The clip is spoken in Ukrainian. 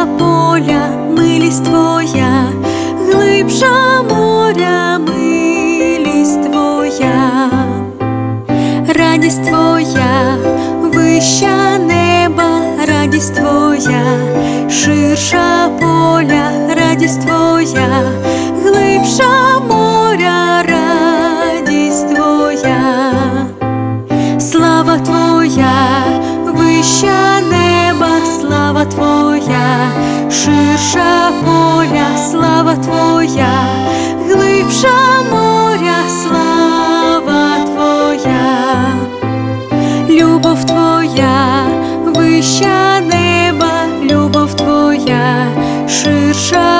ширша поля, милість Твоя, глибша моря, милість Твоя, радість Твоя, вища неба, радість Твоя, ширша поля, радість Твоя, глибша моря, радість Твоя, слава Твоя, вища неба, слава Твоя, ширша поля, слава Твоя, глибша моря, слава Твоя, любов Твоя, вища неба, любов Твоя, ширша